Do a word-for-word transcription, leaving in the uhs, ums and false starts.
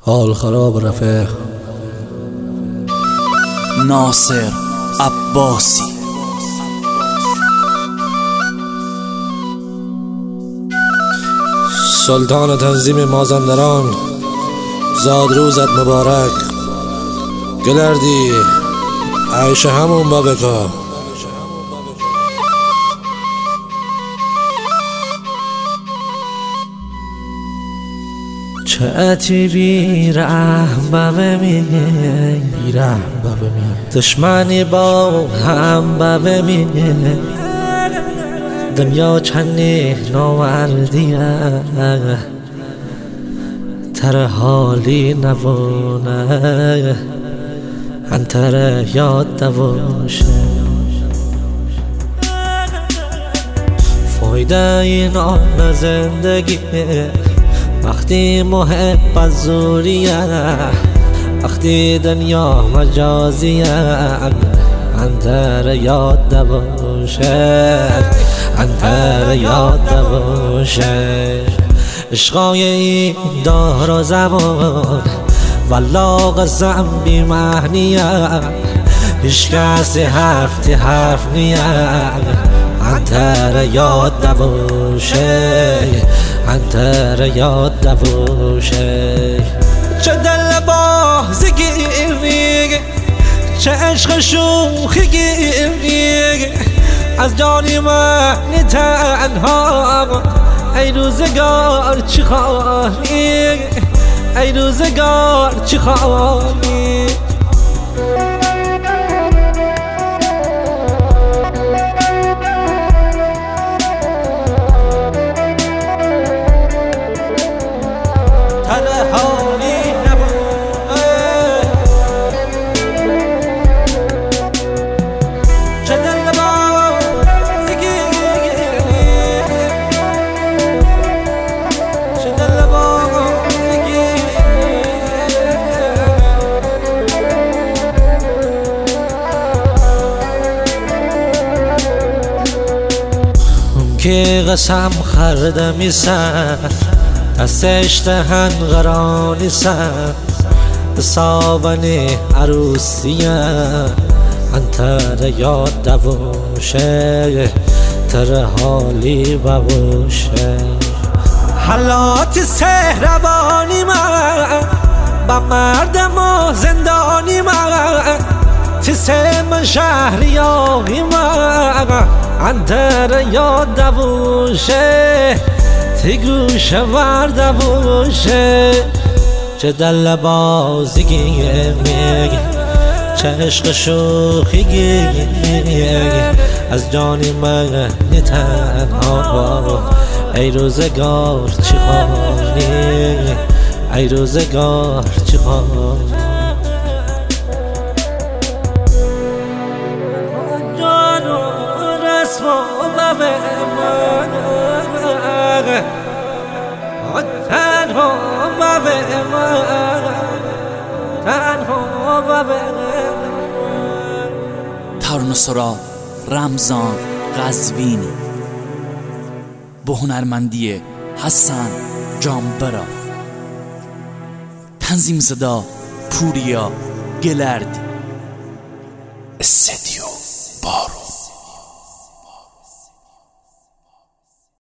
حال خراب رفیق. ناصر عباسی. سلطان تنظیم مازندران، زاد روزت مبارک. گلردی عیش همون با بکا. چه اتی بی رحم بوه می بی رحم بوه می دشمنی با هم بوه می دنیا چنی ناوردیه تر حالی نبونه انتر یاد دوشه فایده این آن زندگی وقتی محبت زوریه، وقتی دنیا مجازیه انتر یاد دوشه انتر یاد دوشه عشقای این دار و زمان والله قسم بی معنیه هیچ کسی حرفتی حرف نیه انتر یاد دوشه انتر یاد دوشه چه دل بازی گیری چه عشق شوخی گیری از جانی من تنها ای روزگار چی خواهی ای روزگار چی خواهی که قسم خرده میسن دستش دهن غرانی سن سابنی عروسیه انتر یاد دوشه تر حالی ببوشه حالات سهربانی من با مردم و زندانی من تیسه من شهریاقی من انتر یاد دوشه تی گوشه ورده بوشه چه دل بازی میگه چه عشق شوخی میگه از جانی من تنها ای روزگار چی خواهی ای روزگار چی خواهی ترانه سرا رمضان قزوینی با هنرمندی حسن جانبرا، تنظیم صدا پوریا گلردی، استدیو